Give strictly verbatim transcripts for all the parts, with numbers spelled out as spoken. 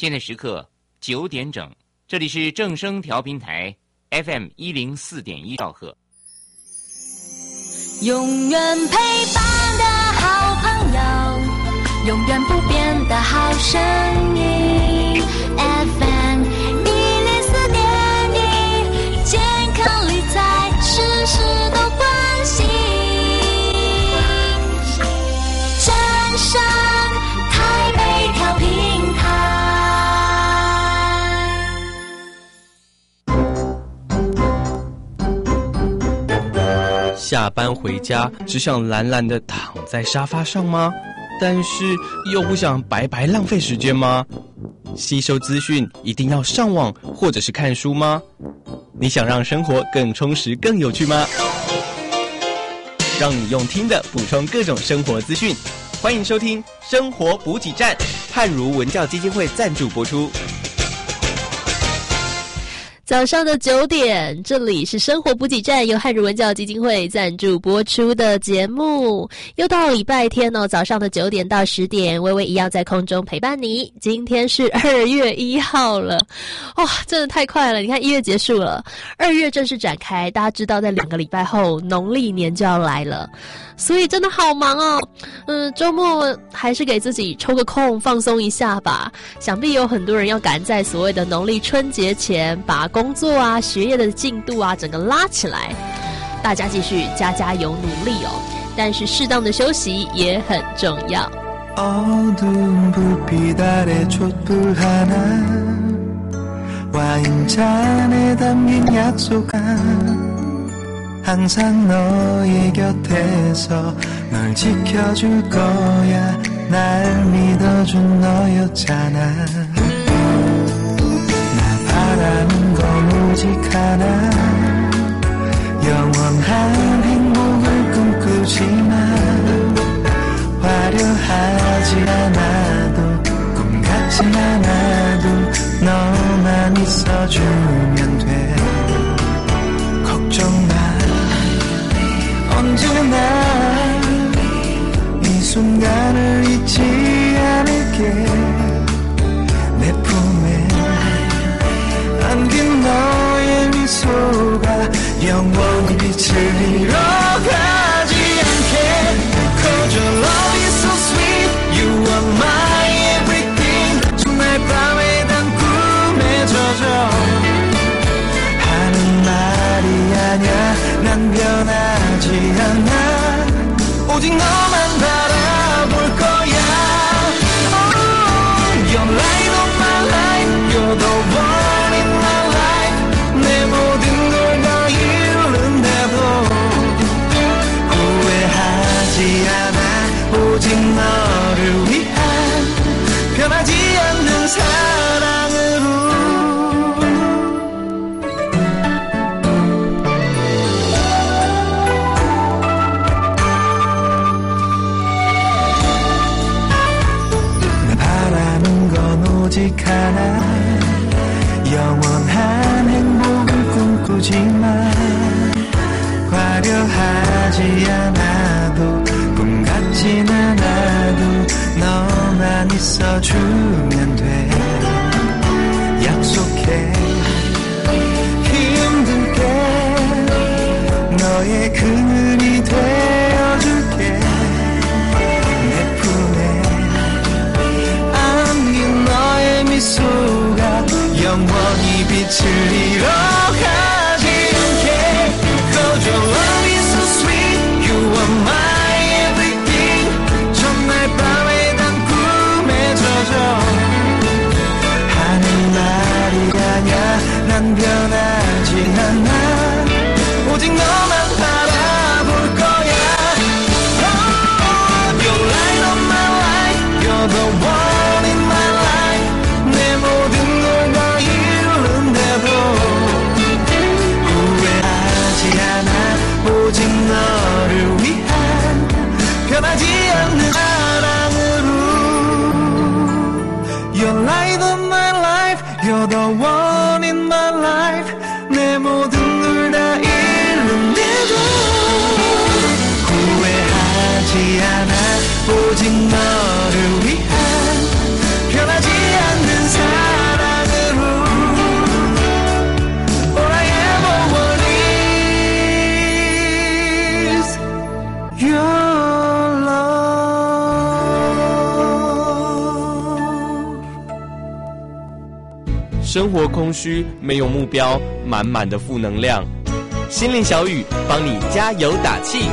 现在时刻九点整，这里是正声调频台 F M 一零四点一兆赫。 永远陪伴的好朋友，永远不变的好声音 F M 一零四点一，健康理财事事都关心，正声台北调频台。 下班回家只想懒懒地躺在沙发上吗？但是又不想白白浪费时间吗？吸收资讯一定要上网或者是看书吗？你想让生活更充实更有趣吗？让你用听的补充各种生活资讯，欢迎收听生活补给站，汉儒文教基金会赞助播出。 早上的九点，这里是生活补给站，由汉儒文教基金会赞助播出的节目。又到礼拜天哦，早上的九点到十点，微微一样在空中陪伴你。今天是二月一号了，哇，真的太快了！你看一月结束了，二月正式展开。大家知道，在两个礼拜后，农历年就要来了，所以真的好忙哦。嗯，周末还是给自己抽个空放松一下吧。想必有很多人要赶在所谓的农历春节前把工工作啊、学业的进度啊，整个拉起来，大家继续加加油努力哦。但是适当的休息也很重要。 어두운 불빛 아래 촛불 하나 와인잔에 담긴 약속아 항상 너의 곁에서 널 지켜줄 거야 날 믿어준 너였잖아 바라는 건 오직 하나 영원한 행복을 꿈꾸지만 화려하지 않아도 꿈 같지 않아도 너만 있어주면 돼 걱정 마 언제나 이 순간을 잊지 않을게 내 품에 안긴 너의 미소가 영원히 빛을 잃어가지 않게 Cause your love is so sweet You are my everything 정말 밤에 단 꿈에 젖어 하는 말이 아냐 난 변하지 않아 오직 너만 바라볼 거야 oh, You're light of my life You're the one in my life 내 모든 걸 다 잃는데도 후회하지 않아 오직 너를 위한 변하지 않는 사랑으로 내 바라는 건 오직 하나 영원한 행복을 꿈꾸지만 화려하지 않아도 꿈 같진 않아도 너만 있어주면 돼 약속해 힘들게 너의 그늘이 되어줄게 내 품에 안긴 너의 미소가 영원히 빛을 잃어가지 않게 Cause your love is so sweet You are my everything 정말 밤에 단 꿈에 젖어 하는 말이 아냐 난 변하지 않아 오직 너만 바라볼 거야 oh, You're light of my life You're the one in my life 내 모든 걸 다 잃는데도 후회하지 않아 오직 너를 위한 변하지 않는 사랑으로 You're light of my life You're the one in my life 내 모든 걸 다 잃는데도 후회하지 않아 오직 너를 위한 변하지 않는 사랑 生活空虚，没有目标，满满的负能量。心灵小雨帮你加油打气。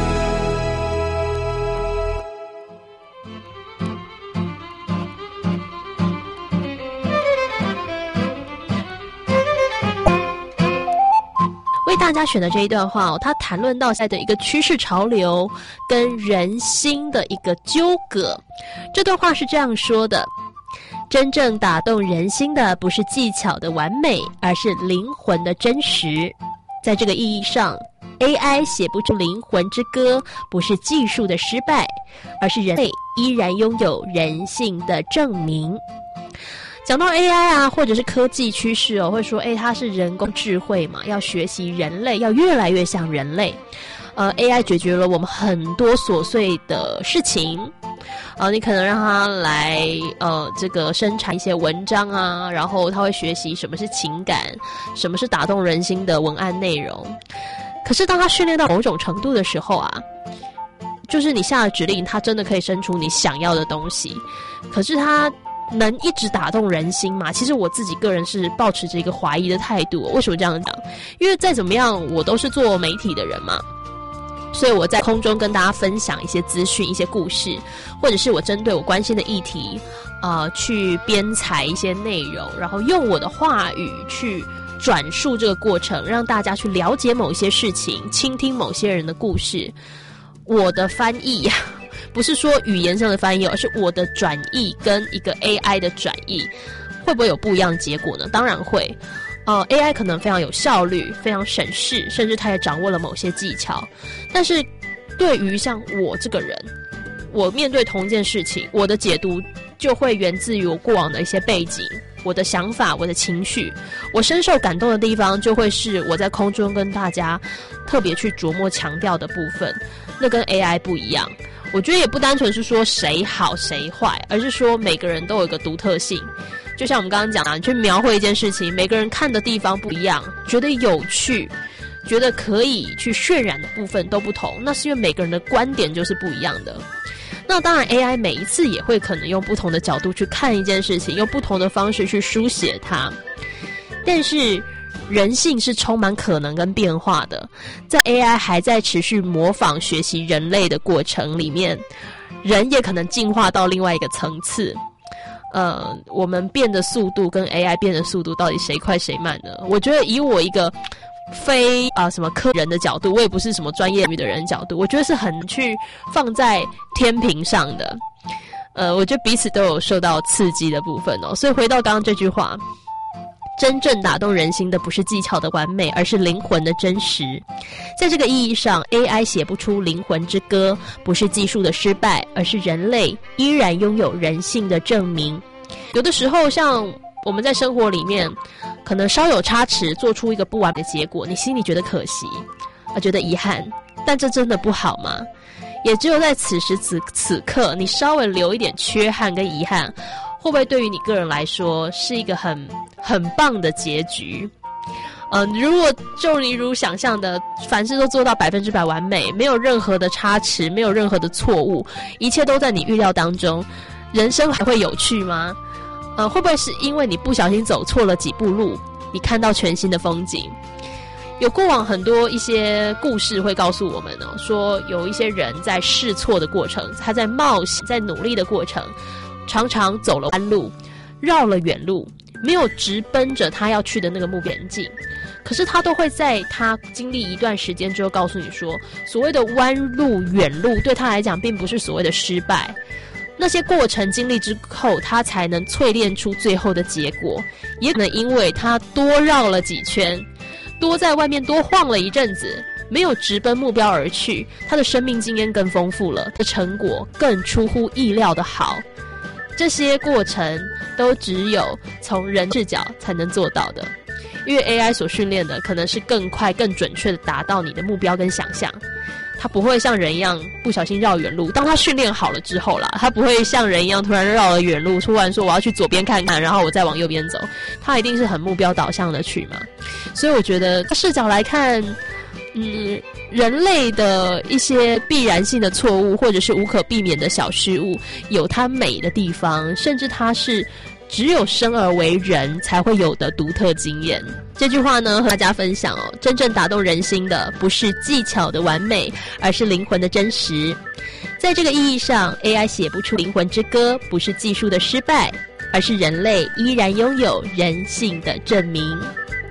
为大家选的这一段话哦，它谈论到现在的一个趋势潮流跟人心的一个纠葛。这段话是这样说的：真正打动人心的不是技巧的完美，而是灵魂的真实。在这个意义上， A I 写不出灵魂之歌，不是技术的失败，而是人类依然拥有人性的证明。讲到 A I 啊，或者是科技趋势哦，会说，哎，它是人工智慧嘛，要学习人类，要越来越像人类。呃 ，A I 解决了我们很多琐碎的事情。呃，你可能让它来呃这个生产一些文章啊，然后它会学习什么是情感，什么是打动人心的文案内容。可是当它训练到某种程度的时候啊，就是你下了指令，它真的可以生出你想要的东西。可是它能一直打动人心吗？其实我自己个人是抱持着一个怀疑的态度。为什么这样讲？因为再怎么样，我都是做媒体的人嘛。所以我在空中跟大家分享一些资讯、一些故事，或者是我针对我关心的议题，呃，去编采一些内容，然后用我的话语去转述这个过程，让大家去了解某一些事情，倾听某些人的故事。我的翻译不是说语言上的翻译，而是我的转译跟一个 A I 的转译，会不会有不一样的结果呢？当然会。呃 ，A I 可能非常有效率，非常省事，甚至它也掌握了某些技巧。但是，对于像我这个人，我面对同一件事情，我的解读就会源自于我过往的一些背景、我的想法、我的情绪。我深受感动的地方，就会是我在空中跟大家特别去琢磨强调的部分。那跟 A I 不一样。我觉得也不单纯是说谁好谁坏，而是说每个人都有一个独特性。就像我们刚刚讲的，你去描绘一件事情，每个人看的地方不一样，觉得有趣，觉得可以去渲染的部分都不同，那是因为每个人的观点就是不一样的。那当然 A I 每一次也会可能用不同的角度去看一件事情，用不同的方式去书写它。但是人性是充满可能跟变化的，在 A I 还在持续模仿学习人类的过程里面，人也可能进化到另外一个层次。呃，我们变的速度跟 A I 变的速度到底谁快谁慢呢？我觉得以我一个非啊、呃、什么科人的角度，我也不是什么专业的人角度，我觉得是很去放在天平上的。呃，我觉得彼此都有受到刺激的部分哦。所以回到刚刚这句话，真正打动人心的不是技巧的完美，而是灵魂的真实。在这个意义上 ，A I 写不出灵魂之歌，不是技术的失败，而是人类依然拥有人性的证明。有的时候，像我们在生活里面，可能稍有差池，做出一个不完美的结果，你心里觉得可惜，啊，觉得遗憾，但这真的不好吗？也只有在此时此此刻，你稍微留一点缺憾跟遗憾，会不会对于你个人来说是一个很很棒的结局？嗯、呃，如果就你如想象的，凡事都做到百分之百完美，没有任何的差池，没有任何的错误，一切都在你预料当中，人生还会有趣吗？呃，会不会是因为你不小心走错了几步路，你看到全新的风景？有过往很多一些故事会告诉我们哦，说有一些人在试错的过程，他在冒险、在努力的过程，常常走了弯路，绕了远路，没有直奔着他要去的那个目标前进。可是他都会在他经历一段时间之后告诉你说，所谓的弯路、远路对他来讲并不是所谓的失败，那些过程经历之后，他才能淬炼出最后的结果。也可能因为他多绕了几圈，多在外面多晃了一阵子，没有直奔目标而去，他的生命经验更丰富了，的成果更出乎意料的好。这些过程都只有从人视角才能做到的，因为 A I 所训练的可能是更快更准确的达到你的目标跟想象，它不会像人一样不小心绕远路。当它训练好了之后啦，它不会像人一样突然绕了远路，突然说我要去左边看看，然后我再往右边走，它一定是很目标导向的去嘛。所以我觉得视角来看，嗯，人类的一些必然性的错误，或者是无可避免的小失误，有它美的地方，甚至它是只有生而为人才会有的独特经验。这句话呢，和大家分享哦，真正打动人心的不是技巧的完美，而是灵魂的真实。在这个意义上 ，A I 写不出灵魂之歌，不是技术的失败，而是人类依然拥有人性的证明。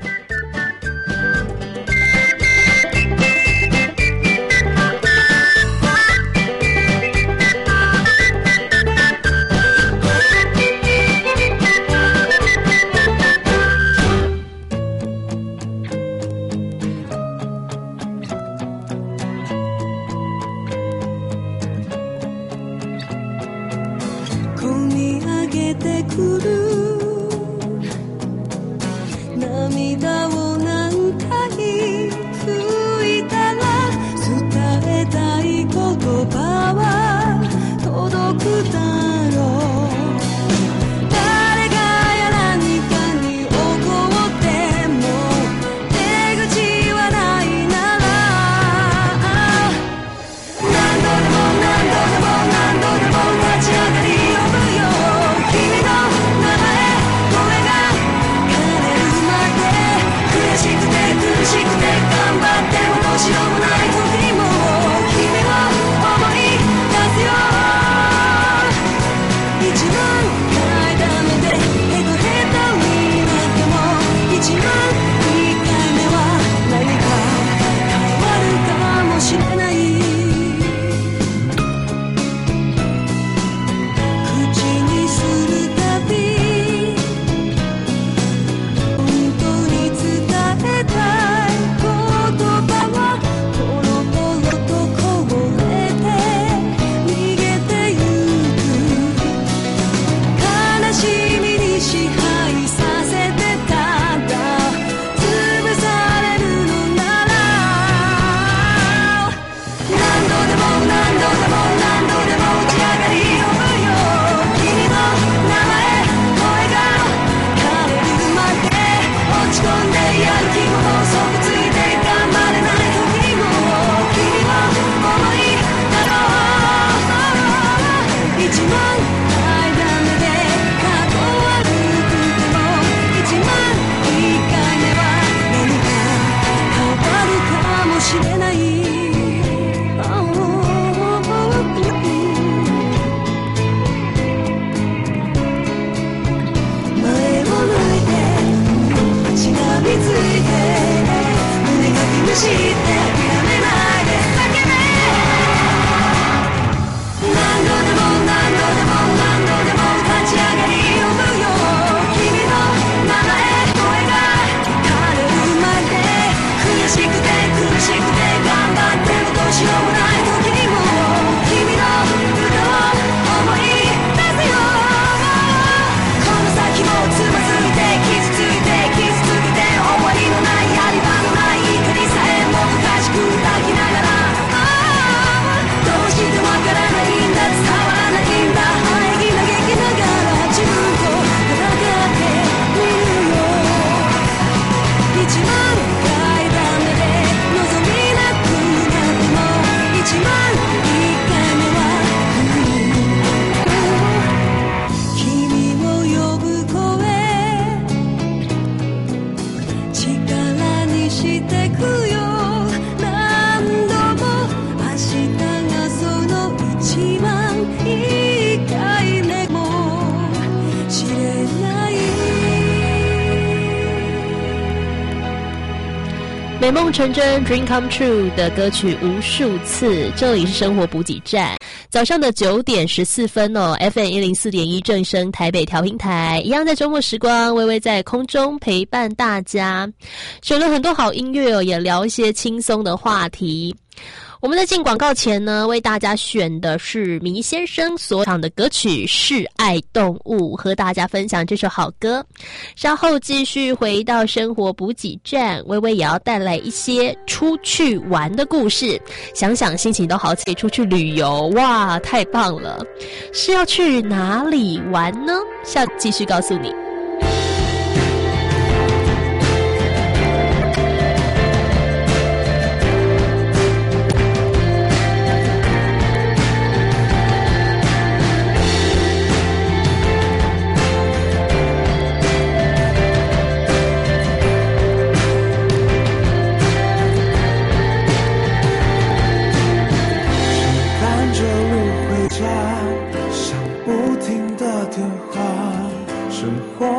美梦成真 Dream Come True 的歌曲无数次。这里是生活补给站，早上的九点十四分哦 F M 一零四点一正声台北调频台，一样在周末时光微微在空中陪伴大家，选了很多好音乐哦，也聊一些轻松的话题。我们在进广告前呢，为大家选的是迷先生所唱的歌曲《示爱动物》，和大家分享这首好歌。稍后继续回到生活补给站，微微也要带来一些出去玩的故事。想想心情都好起，出去旅游，哇，太棒了！是要去哪里玩呢？下继续告诉你。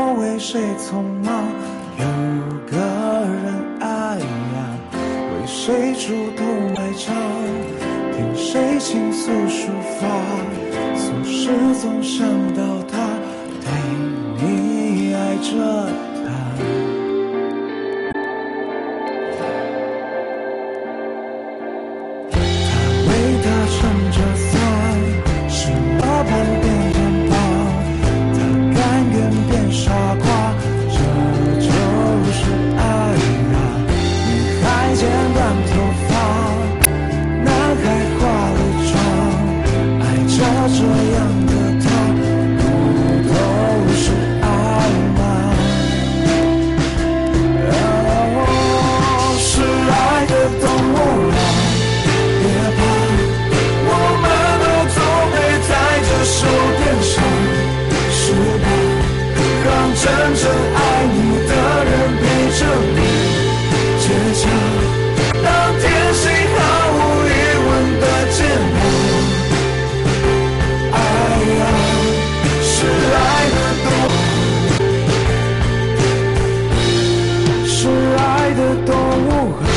我为谁匆忙？有个人爱呀，为谁主动来唱？听谁倾诉抒发？琐事总想到他，对你爱着他。他为他撑着伞，是我旁边肩膀，他甘愿变傻瓜，这就是爱啊！女孩剪短头发，男孩化了妆，爱着这样的他，不都是爱吗？哦，是爱的动物啊！别怕，我们都总会在这手边上，是吧？让真正爱你的人陪着你坚强，当天性毫无疑问的肩膀。爱呀，是爱的动物，是爱的动物啊。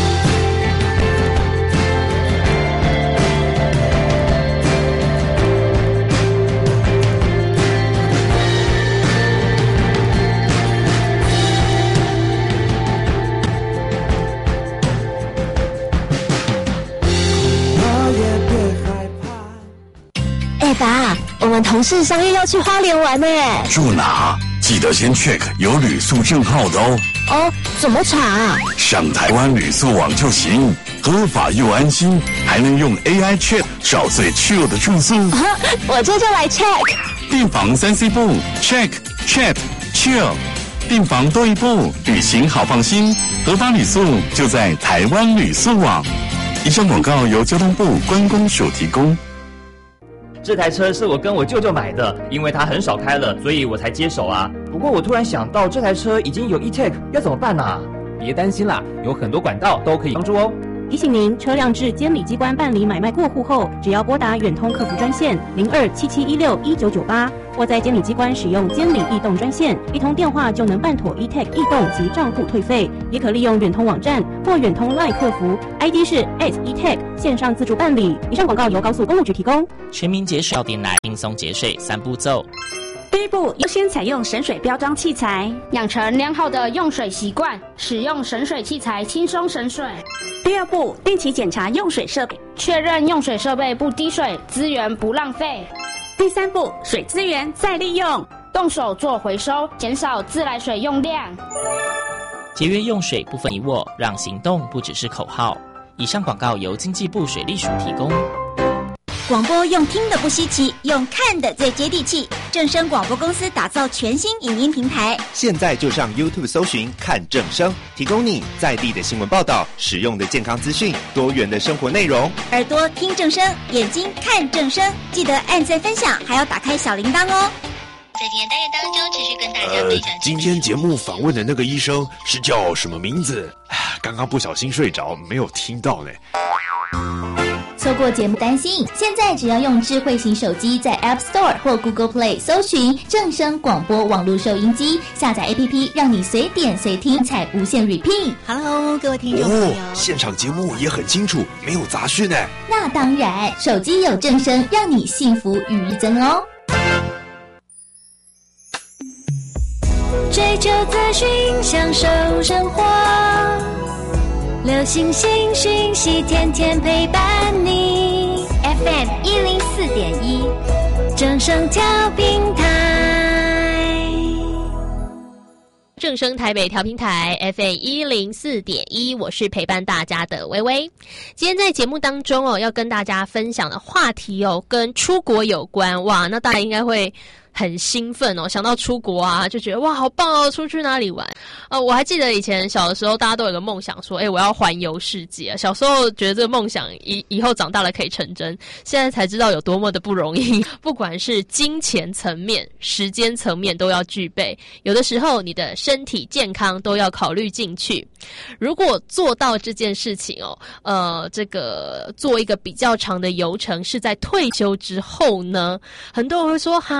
哎爸，我们同事商业要去花莲玩呢。 住哪？记得先 check 有旅宿证号的哦。 哦，怎么查啊？ 上台湾旅宿网就行，合法又安心，还能用 A I check 找最 chill 的住宿。 啊，我这就来 check。 订房三 C 步 check chat chill， 订房多一步，旅行好放心。合法旅宿就在台湾旅宿网。以上广告由交通部观光署提供。 这台车是我跟我舅舅买的，因为他很少开了，所以我才接手啊。不过我突然想到，这台车已经有 e-tag， 要怎么办啊？ 别担心啦，有很多管道都可以帮助哦。 提醒您，车辆至监理机关办理买卖过户后，只要拨打远通客服专线零二七七一六一九九八，或在监理机关使用监理易动专线，一通电话就能办妥 e-tag 易动及账户退费。也可利用远通网站或远通 LINE 客服 ，I D 是 at e-tag 线上自助办理。以上广告由高速公路局提供。 全民节水到店来，轻松节水三步骤。 第一步，优先采用省水标章器材， 养成良好的用水习惯，使用省水器材轻松省水。 第二步，定期检查用水设备， 确认用水设备不滴水，资源不浪费。 第三步，水资源再利用， 动手做回收，减少自来水用量。 节约用水不分你我，让行动不只是口号。以上广告由经济部水利署提供。 广播用听的不稀奇，用看的最接地气。正声广播公司打造全新影音平台， 现在就上 YouTube 搜寻看正声，提供你在地的新闻报道、实用的健康资讯、多元的生活内容。 耳朵听正声，眼睛看正声，记得按赞分享，还要打开小铃铛哦。 在今天单元当中，持续跟大家分享。 呃，今天节目访问的那个医生是叫什么名字？刚刚不小心睡着，没有听到呢。 错过节目担心，现在只要用智慧型手机在 App Store 或 Google Play 搜寻正声广播网络收音机，下载 A P P， 让你随点随听，采无限 repeat。Hello， 各位听众朋友， 哦，现场节目也很清楚，没有杂讯呢。 那当然，手机有正声，让你幸福与日增哦。 追求资讯，享受生活。流行新讯息，天天陪伴你。 F M 一零四点一， 正声调频台。 正声台北调频台 F M 一零四点一，我是陪伴大家的微微。今天在节目当中哦，要跟大家分享的话题哦，跟出国有关。哇，那大家应该会很兴奋哦，想到出国啊，就觉得哇好棒哦，出去哪里玩？呃，我还记得以前小的时候，大家都有个梦想，说，哎，我要环游世界。小时候觉得这个梦想以以后长大了可以成真，现在才知道有多么的不容易。不管是金钱层面、时间层面都要具备，有的时候你的身体健康都要考虑进去。如果做到这件事情哦，呃，这个做一个比较长的游程是在退休之后呢，很多人会说，哈，真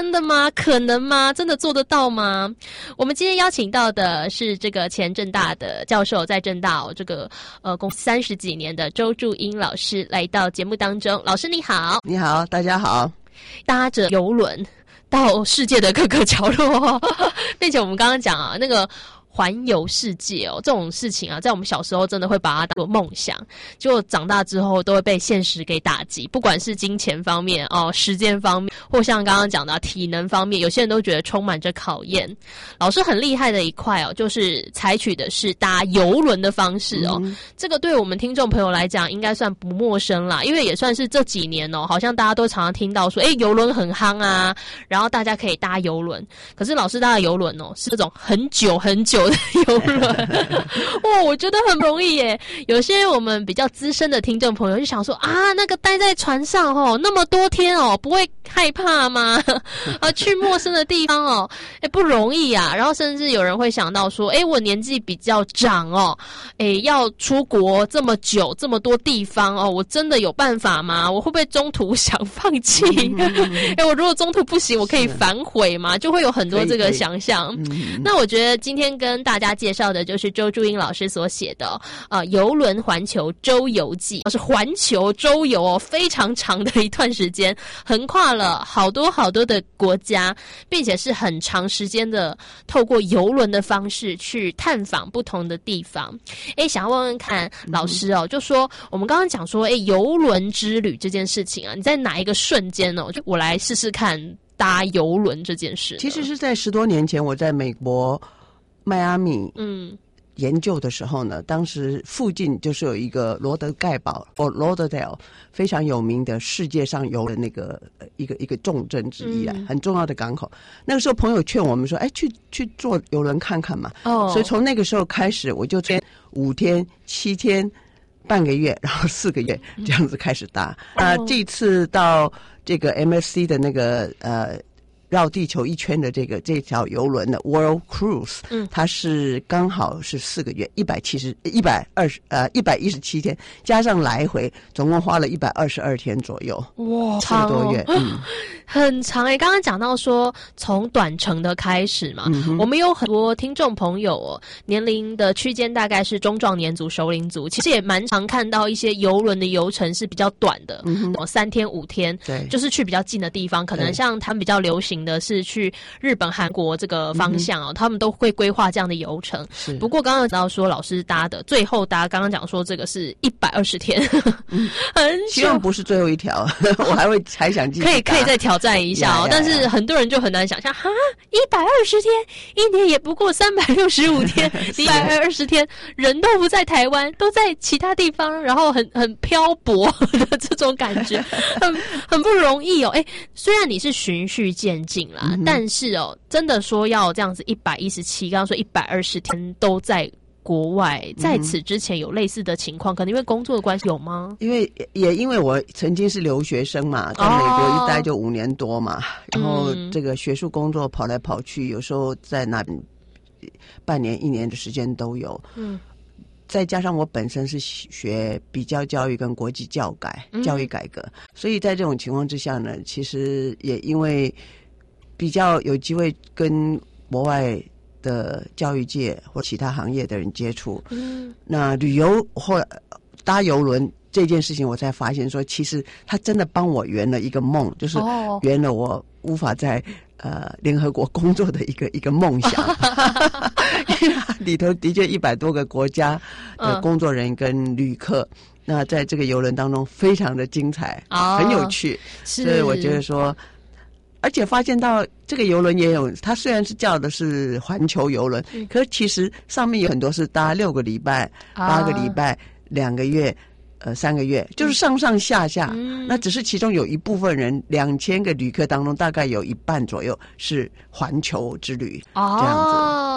真的吗？可能吗？真的做得到吗？我们今天邀请到的是这个前政大的教授，在政大、哦、这个呃公三十几年的周祝英老师来到节目当中。老师你好。 你好，大家好。 搭着邮轮到世界的各个角落，并且我们刚刚讲啊，那个环游世界哦，这种事情啊，在我们小时候真的会把它当作梦想，结果长大之后都会被现实给打击，不管是金钱方面哦、时间方面，或像刚刚讲的、啊、体能方面，有些人都觉得充满着考验。老师很厉害的一块哦，就是采取的是搭邮轮的方式哦、嗯，这个对我们听众朋友来讲应该算不陌生啦，因为也算是这几年哦，好像大家都常常听到说，诶，邮轮很夯啊，然后大家可以搭邮轮。可是老师搭的邮轮哦，是这种很久很久的邮轮哇，我觉得很不容易耶。有些我们比较资深的听众朋友就想说啊，那个待在船上哦，那么多天哦，不会害怕吗？啊，去陌生的地方哦，哎，不容易啊。然后甚至有人会想到说，哎，我年纪比较长哦，哎，要出国这么久，这么多地方哦，我真的有办法吗？我会不会中途想放弃？哎，我如果中途不行，我可以反悔吗？就会有很多这个想象。那我觉得今天跟大家介绍的就是周祝英老师所写的呃邮轮环球周游记，是环球周游哦，非常长的一段时间，横跨了好多好多的国家，并且是很长时间的透过邮轮的方式去探访不同的地方。诶，想要问问看老师哦，就说我们刚刚讲说，诶，邮轮之旅这件事情啊，你在哪一个瞬间哦，就我来试试看搭邮轮这件事。 其实是在十多年前，我在美国迈阿密嗯研究的时候呢，当时附近就是有一个罗德盖堡 Fort Lauderdale 非常有名的世界上游的那个一个一个重镇之一啊、嗯，很重要的港口。那个时候朋友劝我们说，哎，去去坐邮轮看看嘛。哦，所以从那个时候开始，我就先五天、七天、半个月，然后四个月这样子开始搭。啊、嗯呃，这次到这个 M S C 的那个呃。绕地球一圈的这个这条邮轮的 World Cruise， 嗯，它是刚好是四个月，一百七十一百二十呃一百一十七天，加上来回，总共花了一百二十二天左右。哇，四个多月，嗯， 很长诶。刚刚讲到说从短程的开始嘛、嗯，我们有很多听众朋友哦，年龄的区间大概是中壮年组、熟龄组，其实也蛮常看到一些邮轮的游程是比较短的，嗯，三天五天，对，就是去比较近的地方，可能像他们比较流行的是去日本、韩国这个方向哦、嗯，他们都会规划这样的游程。不过刚刚讲到说老师搭的，最后搭刚刚讲说这个是一百二十天，嗯、很久。 希望不是最后一条，我还会还想继续搭。 可以可以再挑战一下哦， yeah, yeah, yeah. 但是很多人就很难想象，哈，一百二十天，一年也不过三百六十五天，一百二十天人都不在台湾，都在其他地方，然后很很漂泊的这种感觉，很很不容易哦。哎，虽然你是循序渐进啦、嗯，但是哦，真的说要这样子一百一十七，刚刚说一百二十天都在国外，在此之前有类似的情况，可能因为工作的关系有吗？ 因为也因为我曾经是留学生嘛，在美国一待就五年多嘛、哦，然后这个学术工作跑来跑去，有时候在那半年一年的时间都有。嗯。再加上我本身是学比较教育跟国际教改、嗯、教育改革，所以在这种情况之下呢，其实也因为比较有机会跟国外的教育界或其他行业的人接触，嗯，那旅游后来搭邮轮这件事情，我才发现说，其实他真的帮我圆了一个梦，就是圆了我无法在呃联合国工作的一个一个梦想。因为里头的确一百多个国家的工作人员跟旅客，嗯、那在这个邮轮当中非常的精彩，哦、很有趣，所以我觉得说。而且发现到这个邮轮也有，它虽然是叫的是环球邮轮，嗯、可是其实上面有很多是搭六个礼拜、啊、八个礼拜、两个月、呃三个月，就是上上下下。嗯、那只是其中有一部分人，两千个旅客当中，大概有一半左右是环球之旅、哦、这样子。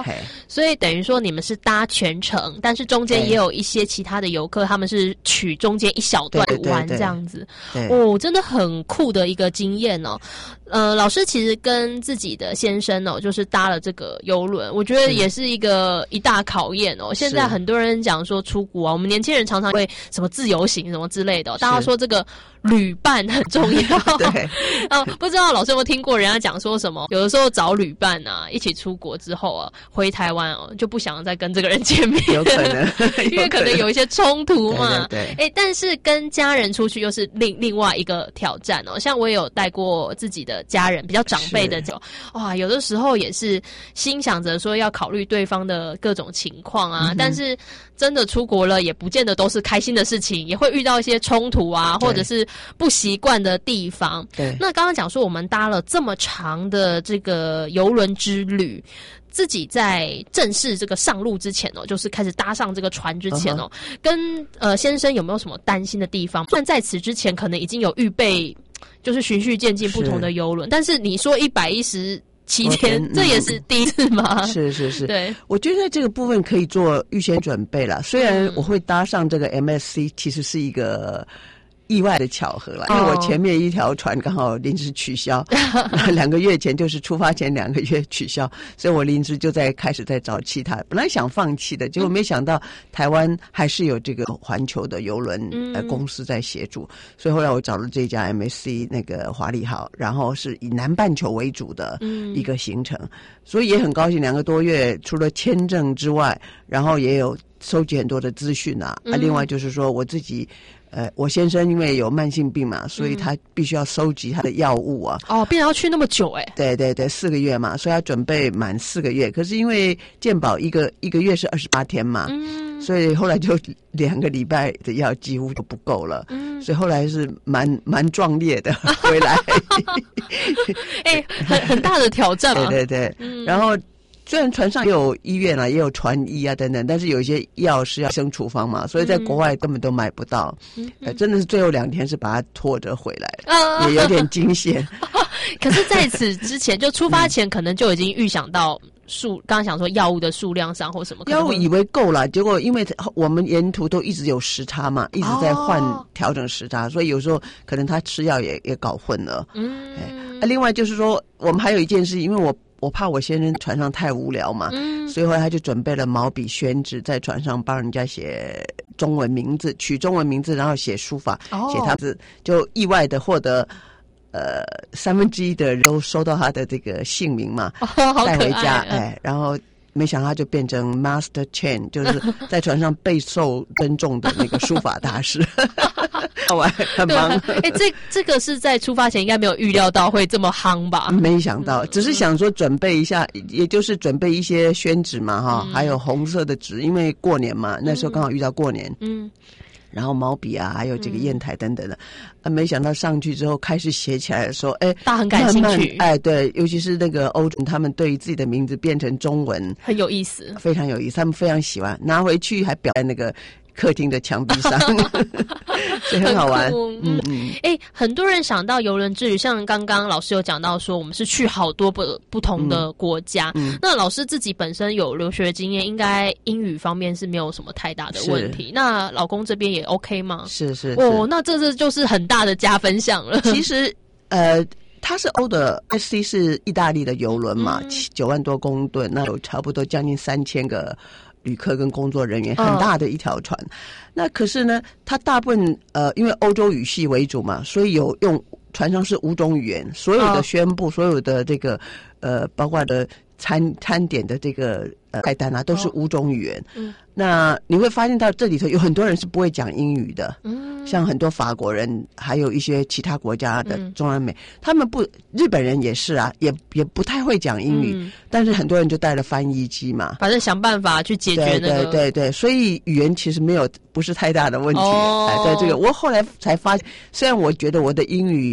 所以等于说你们是搭全程，但是中间也有一些其他的游客，他们是取中间一小段玩这样子。 对对对哦，真的很酷的一个经验哦。呃，老师其实跟自己的先生哦，就是搭了这个邮轮，我觉得也是一个一大考验哦。现在很多人讲说出国啊，我们年轻人常常会什么自由行什么之类的、哦，大家说这个旅伴很重要。 对， 呃，不知道老师有没有听过人家讲说什么？有的时候找旅伴啊，一起出国之后啊，回台湾哦，就不想再跟这个人见面， 有可能， 因为可能有一些冲突嘛。 对对对，哎，但是跟家人出去又是另另外一个挑战哦。像我也有带过自己的家人，比较长辈的，哇，有的时候也是心想着说要考虑对方的各种情况啊，嗯、但是真的出国了，也不见得都是开心的事情，也会遇到一些冲突啊，或者是不习惯的地方。 对， 那刚刚讲说我们搭了这么长的这个邮轮之旅。自己在正式这个上路之前哦，就是开始搭上这个船之前哦， uh-huh. 跟呃先生有没有什么担心的地方？虽然在此之前可能已经有预备，就是循序渐进不同的邮轮，但是你说一百一十七天，嗯、这也是第一次吗？ 是是是， 对， 我觉得这个部分可以做预先准备了。虽然我会搭上这个 M S C， 其实是一个意外的巧合了，因为我前面一条船刚好临时取消，两个月前就是出发前两个月取消，所以我临时就在开始在找其他，本来想放弃的，结果没想到台湾还是有这个环球的邮轮、嗯、呃公司在协助，所以后来我找了这家 M S C 那个华丽号，然后是以南半球为主的一个行程，嗯、所以也很高兴，两个多月除了签证之外，然后也有收集很多的资讯啊，嗯、啊，另外就是说我自己。呃，我先生因为有慢性病嘛，所以他必须要收集他的药物啊。 哦，并且要去那么久哎、欸。 对对对，四个月嘛，所以要准备满四个月。可是因为健保一个一个月是二十八天嘛，嗯，所以后来就两个礼拜的药几乎就不够了。嗯，所以后来是蛮蛮壮烈的回来。 哎、欸，很很大的挑战嘛。 对对对，嗯、然后。虽然船上也有医院啊，也有船医啊等等，但是有一些药是要医生处方嘛，所以在国外根本都买不到。嗯呃、真的是最后两天是把它拖着回来，嗯、也有点惊险。 可是在此之前，就出发前可能就已经预想到数，刚刚想说药物的数量上或什么， 药物以为够了，结果因为我们沿途都一直有时差嘛，一直在换调整时差，哦、所以有时候可能他吃药也也搞混了。嗯，哎、啊，另外就是说，我们还有一件事，因为我。我怕我先生船上太无聊嘛，嗯、所以后来他就准备了毛笔宣纸，在船上帮人家写中文名字，取中文名字，然后写书法，哦、写他字，就意外的获得呃三分之一的人都收到他的这个姓名嘛， 哦、 带回家，哎，然后。没想到他就变成 Master Chen， 就是在船上备受尊重的那个书法大师，好玩，很忙。 哎、欸，这这个是在出发前应该没有预料到会这么夯吧？ 没想到，只是想说准备一下，也就是准备一些宣纸嘛，哈、嗯，还有红色的纸，因为过年嘛，那时候刚好遇到过年，嗯。然后毛笔啊，还有这个砚台等等的，嗯、啊，没想到上去之后开始写起来的时候，哎， 大家很感兴趣， 哎，对，尤其是那个欧洲，他们对于自己的名字变成中文， 很有意思， 非常有意思，他们非常喜欢，拿回去还裱在那个客厅的墙壁上，所以很好玩。 很嗯嗯，哎、欸，很多人想到邮轮之旅，像刚刚老师有讲到说，我们是去好多不不同的国家。嗯嗯、那老师自己本身有留学经验，应该英语方面是没有什么太大的问题。那老公这边也 OK 吗？ 是是是哦，那这这就是很大的加分项了。 其实，呃。它是欧的 S C 是意大利的邮轮嘛，九、嗯、万多公吨，那有差不多将近三千个旅客跟工作人员，很大的一条船。哦、那可是呢，它大部分呃，因为欧洲语系为主嘛，所以有用船上是五种语言，所有的宣布，哦、所有的这个呃，包括的餐餐点的这个呃菜单啊，都是五种语言。哦嗯、那你会发现到这里头有很多人是不会讲英语的，嗯，像很多法国人，还有一些其他国家的中南美，嗯、他们不，日本人也是啊，也也不太会讲英语，嗯、但是很多人就带了翻译机嘛， 反正想办法去解决那个， 对对对对，所以语言其实没有不是太大的问题。哦，哎，在这个我后来才发现，虽然我觉得我的英语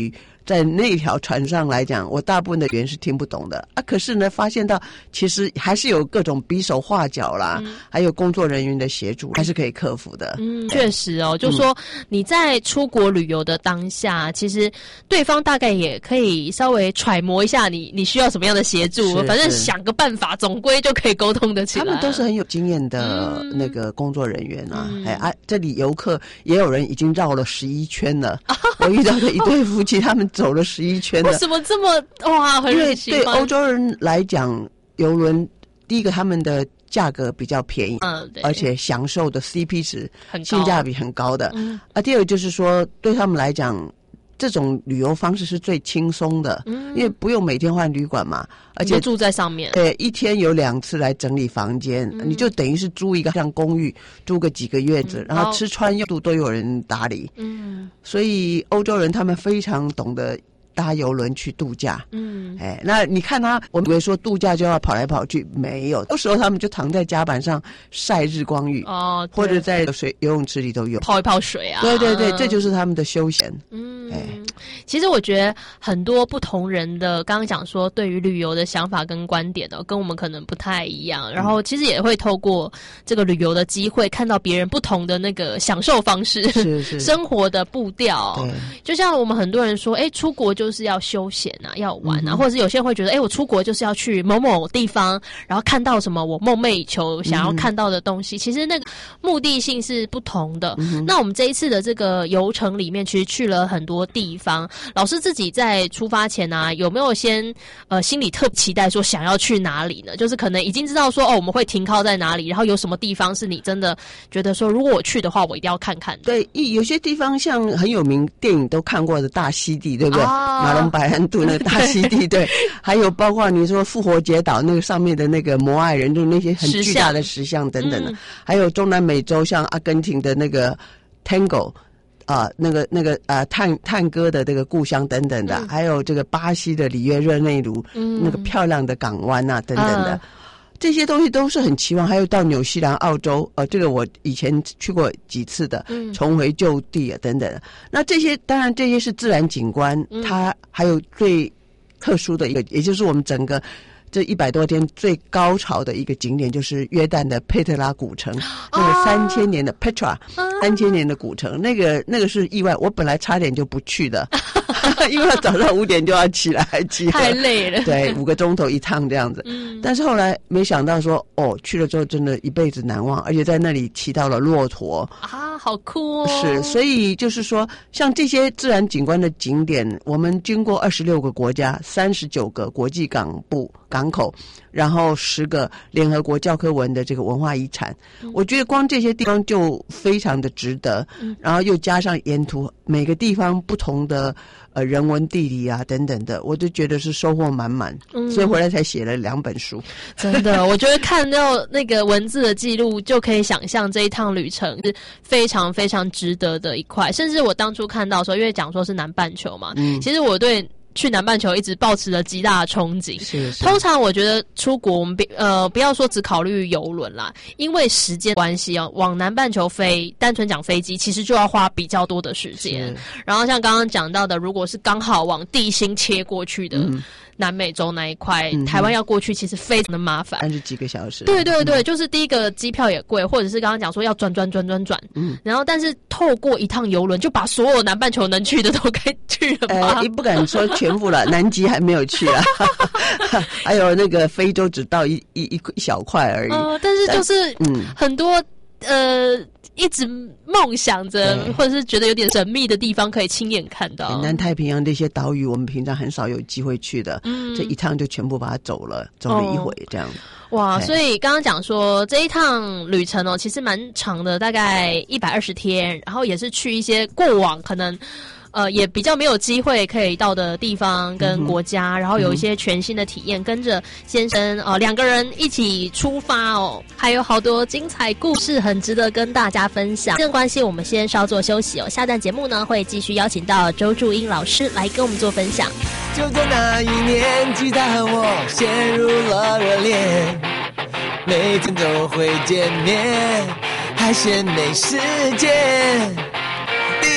在那条船上来讲，我大部分的语言是听不懂的啊。可是呢，发现到其实还是有各种比手画脚啦，嗯、还有工作人员的协助，还是可以克服的。 嗯，确实哦，就说你在出国旅游的当下，嗯、其实对方大概也可以稍微揣摩一下你你需要什么样的协助，反正想个办法，总归就可以沟通得起来。 他们都是很有经验的那个工作人员啊，嗯、哎啊，这里游客也有人已经绕了十一圈了。我遇到的一对夫妻，他们走了十一圈了。 为什么这么哇？很因为对欧洲人来讲，邮轮第一个他们的价格比较便宜，嗯，对，而且享受的 C P 值性价比很高的。嗯，啊，第二个就是说，对他们来讲，这种旅游方式是最轻松的，嗯，因为不用每天换旅馆嘛，而且住在上面， 对，一天有两次来整理房间，嗯、你就等于是租一个像公寓，租个几个月子，嗯、然后吃穿用度都有人打理，嗯，所以欧洲人他们非常懂得搭邮轮去度假，嗯，哎，那你看他，我们以为说度假就要跑来跑去，没有，有时候他们就躺在甲板上晒日光浴，哦，或者在水游泳池里头游泡一泡水啊， 对对对，这就是他们的休闲， 嗯，哎，其实我觉得很多不同人的刚刚讲说对于旅游的想法跟观点哦，跟我们可能不太一样，然后其实也会透过这个旅游的机会，看到别人不同的那个享受方式， 是是生活的步调，对，就像我们很多人说，哎，出国就就是要休闲啊，要玩啊，嗯、或者是有些人会觉得，哎，我出国就是要去某某地方，然后看到什么我梦寐以求想要看到的东西。嗯、其实那个目的性是不同的。嗯、那我们这一次的这个游程里面，其实去了很多地方。老师自己在出发前啊，有没有先呃心里特期待说想要去哪里呢？就是可能已经知道说哦我们会停靠在哪里，然后有什么地方是你真的觉得说如果我去的话，我一定要看看的。 对，有些地方像很有名电影都看过的大溪地，对不对？啊马龙白兰度那个大溪地，对，还有包括你说复活节岛那个上面的那个摩艾人，就那些很巨大的石像等等的，嗯、还有中南美洲像阿根廷的那个 Tango 啊、呃，那个那个啊、呃、探探戈的这个故乡等等的，嗯、还有这个巴西的里约热内卢，嗯、那个漂亮的港湾啊等等的。啊这些东西都是很期望，还有到纽西兰、澳洲，呃，这个我以前去过几次的，嗯、重回旧地啊，等等。那这些当然这些是自然景观，嗯、它还有最特殊的一个，也就是我们整个这一百多天最高潮的一个景点，就是约旦的佩特拉古城，那个三千年的 Petra，三千年的古城，那个那个是意外，我本来差点就不去的。因为早上五点就要起来集合， 太累了。 对，五个钟头一趟这样子。嗯，但是后来没想到说，哦，去了之后真的一辈子难忘，而且在那里骑到了骆驼啊，好酷哦！ 是，所以就是说，像这些自然景观的景点，我们经过二十六个国家、三十九个国际港部港口，然后十个联合国教科文的这个文化遗产，嗯、我觉得光这些地方就非常的值得。嗯，然后又加上沿途每个地方不同的。呃，人文地理啊，等等的，我就觉得是收获满满，嗯、所以回来才写了两本书。 真的，我觉得看到那个文字的记录，就可以想象这一趟旅程是非常非常值得的一块。甚至我当初看到的时候，因为讲说是南半球嘛，嗯、其实我对。去南半球一直抱持了极大的憧憬。 是是通常我觉得出国，我们别呃不要说只考虑邮轮啦，因为时间关系哦，往南半球飞，单纯讲飞机，其实就要花比较多的时间。然后像刚刚讲到的，如果是刚好往地心切过去的。嗯南美洲那一块，嗯、台湾要过去其实非常的麻烦， 三十几个小时。 对对对，嗯、就是第一个机票也贵，或者是刚刚讲说要转转转转转，嗯，然后但是透过一趟邮轮就把所有南半球能去的都该去了吧？ 呃，你不敢说全部了，南极还没有去啊，还有那个非洲只到一一一一小块而已。 呃，但是就是嗯，很多呃。一直梦想着，或者是觉得有点神秘的地方，可以亲眼看到。 南太平洋这些岛屿，我们平常很少有机会去的，嗯，这一趟就全部把它走了，走了一回这样。 哦、哇，所以刚刚讲说这一趟旅程哦，其实蛮长的，大概一百二十天，然后也是去一些过往可能。呃，也比较没有机会可以到的地方跟国家，嗯、然后有一些全新的体验，嗯、跟着先生哦两个人一起出发哦，还有好多精彩故事，很值得跟大家分享。这个关系，我们先稍作休息哦，下段节目呢会继续邀请到周祝英老师来跟我们做分享。 就在那一年，吉他和我陷入了热恋，每天都会见面，还嫌没时间。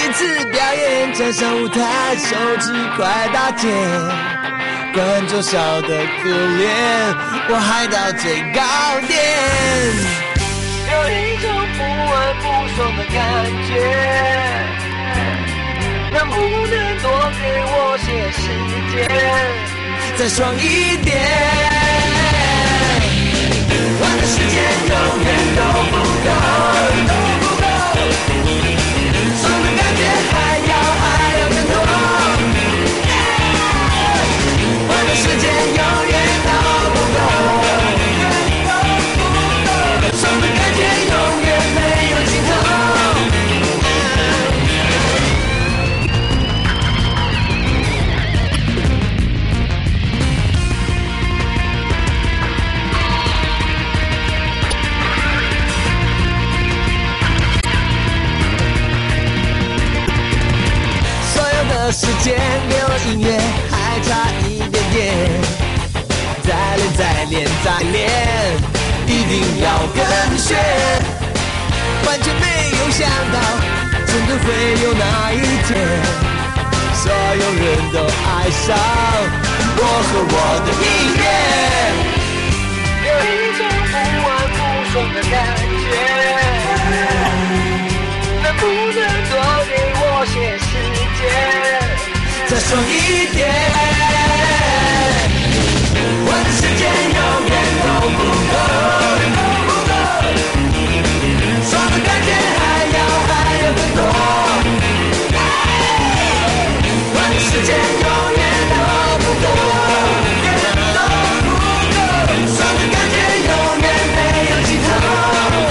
一次表演站上舞台，手指快打结，观众笑得可怜，我嗨到最高点，有一种不稳不爽的感觉，能不能多给我些时间，再爽一点，我的时间永远都不够，都不够，爽的感觉还要还要更多，我的时间永远都不够，爽的感觉永远没有尽头。时间给我音乐还差一点点，再练再练再练，一定要更炫，完全没有想到真的会有那一天，所有人都爱上我和我的音乐，有一种不完不爽的感觉，能不能多给我些时间，再爽一点，我的时间永远都不够，都不够，爽的感觉还要还要更多，我的时间永远都不够，都不够，爽的感觉永远没有尽头。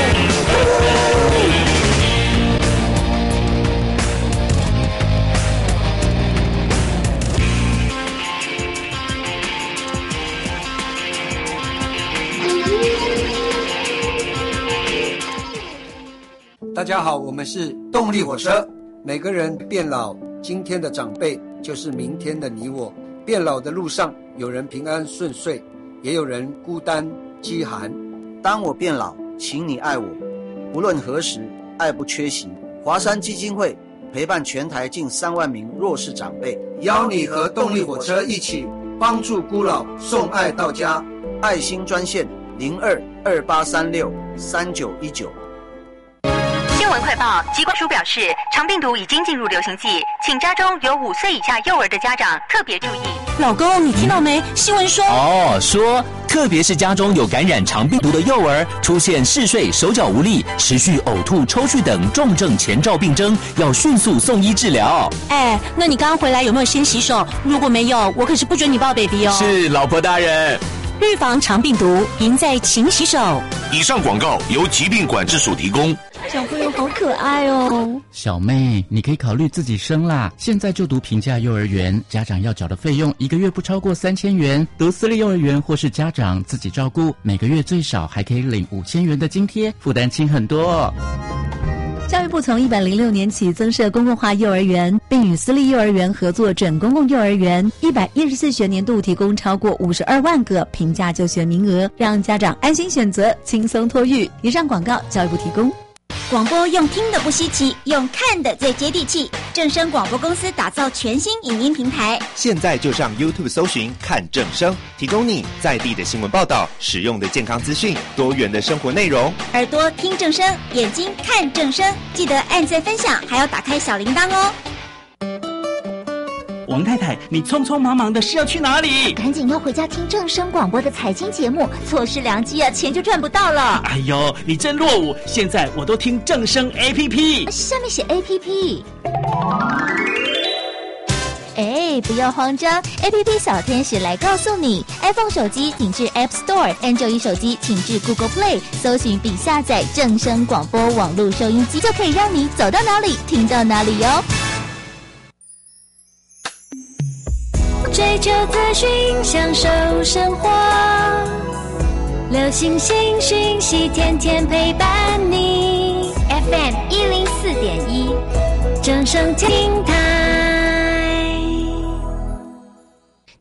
大家好，我们是动力火车。每个人变老，今天的长辈就是明天的你我。变老的路上，有人平安顺遂，也有人孤单饥寒。 当我变老，请你爱我，无论何时，爱不缺席。华山基金会陪伴全台近三万名弱势长辈， 邀你和动力火车一起帮助孤老，送爱到家。 爱心专线零二二八三六三九一九。 新闻快报，疾管署表示，肠病毒已经进入流行季，请家中有五岁以下幼儿的家长特别注意。 老公，你听到没？新闻说哦，说特别是家中有感染肠病毒的幼儿，出现嗜睡、手脚无力、持续呕吐、抽搐等重症前兆病征，要迅速送医治疗。 哎，那你刚刚回来有没有先洗手？如果没有，我可是不准你抱 baby 哦。 是，老婆大人。 预防肠病毒，赢在勤洗手。 以上广告由疾病管制署提供。 小朋友好可爱哦。 小妹，你可以考虑自己生啦。现在就读平价幼儿园，家长要缴的费用一个月不超过三千元；读私立幼儿园或是家长自己照顾，每个月最少还可以领五千元的津贴，负担轻很多。 教育部从一百零六年起增设公共化幼儿园，并与私立幼儿园合作准公共幼儿园。一百一十四学年度提供超过五十二万个平价就学名额，让家长安心选择，轻松托育。以上广告，教育部提供。 广播用听的不稀奇，用看的最接地气。正声广播公司打造全新影音平台， 现在就上 YouTube 搜寻看正声，提供你在地的新闻报道、实用的健康资讯、多元的生活内容。 耳朵听正声，眼睛看正声，记得按赞分享，还要打开小铃铛哦。 王太太，你匆匆忙忙的是要去哪里？ 赶紧要回家听正声广播的财经节目，错失良机啊，钱就赚不到了。 哎呦，你真落伍！现在我都听正声 A P P， 下面写 A P P。哎，不要慌张 ，A P P 小天使来告诉你 ，iPhone 手机请至 App Store，Android 手机请至 Google Play， 搜寻并下载正声广播网络收音机，就可以让你走到哪里听到哪里哟。 追求资讯，享受生活，流行新讯息，天天陪伴你。F M 一零四点一，正声听台。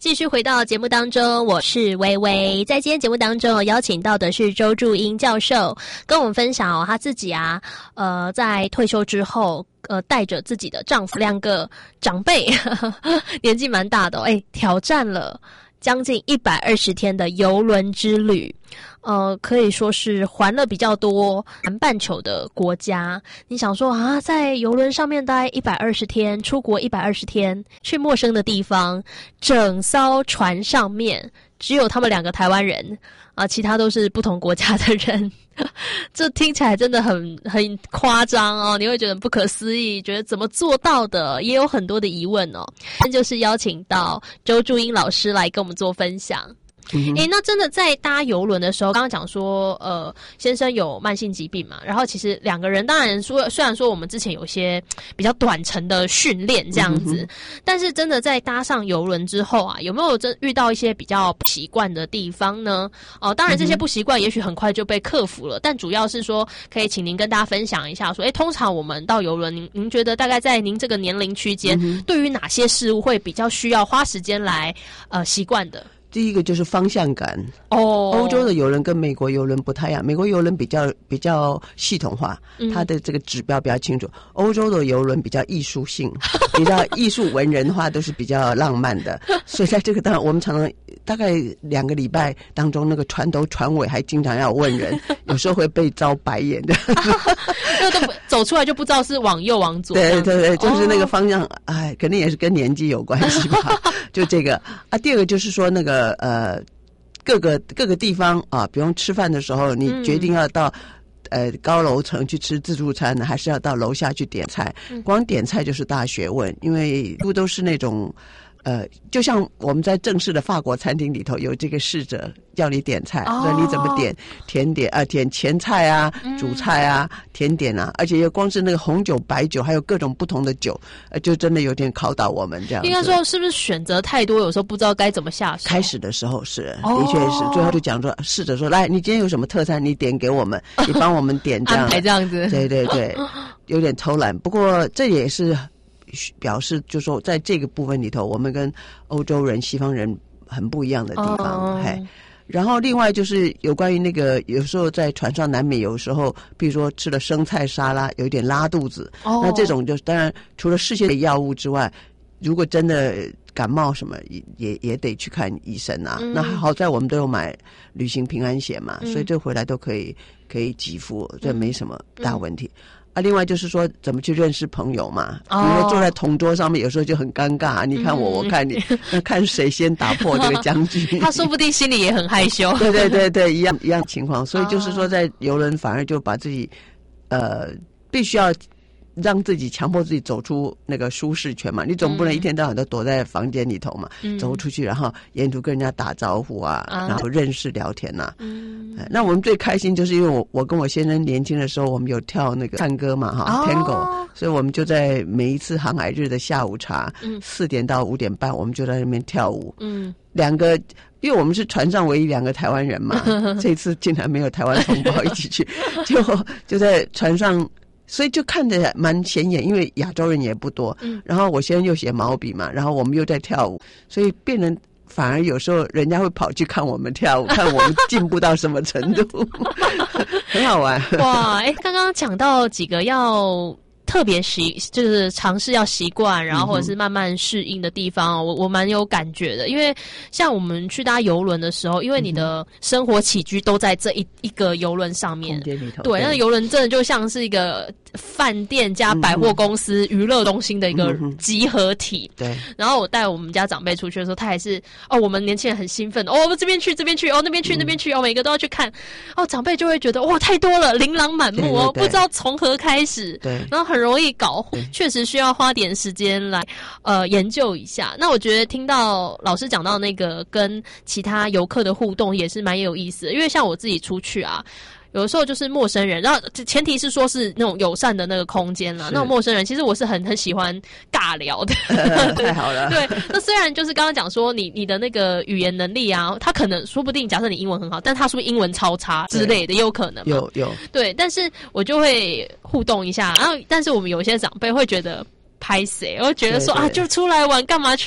继续回到节目当中，我是薇薇。在今天节目当中，邀请到的是周祝英教授，跟我们分享哦，他自己啊，呃，在退休之后，呃，带着自己的丈夫两个长辈，呵呵年纪蛮大的哦，哎，挑战了将近一百二十天的邮轮之旅。呃，可以说是环了比较多南半球的国家。你想说啊，在邮轮上面待一百二十天，出国一百二十天，去陌生的地方，整艘船上面只有他们两个台湾人啊，其他都是不同国家的人。这听起来真的很很夸张哦，你会觉得不可思议，觉得怎么做到的，也有很多的疑问哦。那就是邀请到周祝英老师来跟我们做分享。 嗯诶，那真的在搭邮轮的时候，刚刚讲说，呃，先生有慢性疾病嘛，然后其实两个人当然说，虽然说我们之前有些比较短程的训练这样子，嗯、但是真的在搭上邮轮之后啊，有没有真遇到一些比较不习惯的地方呢？哦，当然这些不习惯也许很快就被克服了，嗯、但主要是说，可以请您跟大家分享一下，说，诶，通常我们到邮轮，您您觉得大概在您这个年龄区间，嗯、对于哪些事物会比较需要花时间来呃习惯的？ 第一个就是方向感哦， 欧洲的邮轮跟美国邮轮不太一样，美国邮轮比较比较系统化， 嗯、 它的这个指标比较清楚。欧洲的邮轮比较艺术性，比较艺术文人的话都是比较浪漫的，所以在这个当然我们常常大概两个礼拜当中，那个船头船尾还经常要问人，有时候会被遭白眼的， 因为都走出来就不知道是往右往左。 对对对，就是那个方向，哎、哦，肯定也是跟年纪有关系吧。就这个啊，第二个就是说那个呃，各个各个地方啊，比方吃饭的时候，你决定要到、嗯、呃高楼层去吃自助餐呢，还是要到楼下去点菜？ 嗯、 光点菜就是大学问，因为不都是那种。呃，就像我们在正式的法国餐厅里头有这个侍者叫你点菜，说、哦、你怎么点甜点啊，点前菜啊、主菜啊、嗯、甜点啊，而且又光是那个红酒、白酒，还有各种不同的酒，呃，就真的有点考倒我们这样子。 应该说是不是选择太多，有时候不知道该怎么下手？ 开始的时候是，的确是，最后就讲说侍者说，来，你今天有什么特餐，你点给我们，你帮我们点这样安排这样子。 对对对，有点偷懒，不过这也是。表示就说在这个部分里头，我们跟欧洲人、西方人很不一样的地方。嘿、oh. 然后另外就是有关于那个，有时候在船上难免有时候，比如说吃了生菜沙拉，有一点拉肚子。Oh. 那这种就当然除了事先的药物之外，如果真的感冒什么，也也也得去看医生啊。嗯、那好在我们都有买旅行平安险嘛，嗯、所以这回来都可以可以给付，这没什么大问题。嗯嗯啊，另外就是说，怎么去认识朋友嘛？比如说坐在同桌上面，有时候就很尴尬、啊。你看我，嗯、我看你，那看谁先打破这个僵局。 他说不定心里也很害羞。 对对对对，一样一样情况。所以就是说，在邮轮反而就把自己，呃，必须要让自己强迫自己走出那个舒适圈嘛。你总不能一天到晚都躲在房间里头嘛，嗯、走出去，然后沿途跟人家打招呼啊，嗯、然后认识聊天呐、啊。嗯那我们最开心就是因为我我跟我先生年轻的时候，我们有跳那个探歌嘛哈、哦、，Tango， 所以我们就在每一次航海日的下午茶，嗯，四点到五点半，我们就在那边跳舞，嗯，两个，因为我们是船上唯一两个台湾人嘛，这一次竟然没有台湾同胞一起去，就就在船上。所以就看着蛮显眼，因为亚洲人也不多，嗯，然后我先生又写毛笔嘛，然后我们又在跳舞，所以变成反而有时候人家会跑去看我们跳舞，看我们进步到什么程度，很好玩。 哇，哎，刚刚讲到几个要特别习，就是尝试要习惯，然后或者是慢慢适应的地方，嗯、我我蛮有感觉的。因为像我们去搭邮轮的时候，因为你的生活起居都在这一一个邮轮上面， 空间里头， 对，那邮轮真的就像是一个饭店加百货公司、娱乐中心的一个集合体。 对、嗯。 然后我带我们家长辈出去的时候，他还是哦，我们年轻人很兴奋，哦，我们这边去，这边去，哦，那边去，那边去，哦，每个都要去看。哦，长辈就会觉得哇，太多了，琳琅满目哦，对对对，不知道从何开始。 对。 然后很容易搞混，确实需要花点时间来呃研究一下。那我觉得听到老师讲到那个跟其他游客的互动也是蛮有意思的，因为像我自己出去啊。有的时候就是陌生人，然后前提是说是那种友善的那个空间啦。那种陌生人，其实我是很很喜欢尬聊的。 呃、太好了。 对，那虽然就是刚刚讲说你你的那个语言能力啊，他可能说不定假设你英文很好，但他是不是英文超差之类的，也有可能嘛。 有有。 对，但是我就会互动一下，然后但是我们有一些长辈会觉得拍谁，我会觉得说对对啊，就出来玩干嘛去？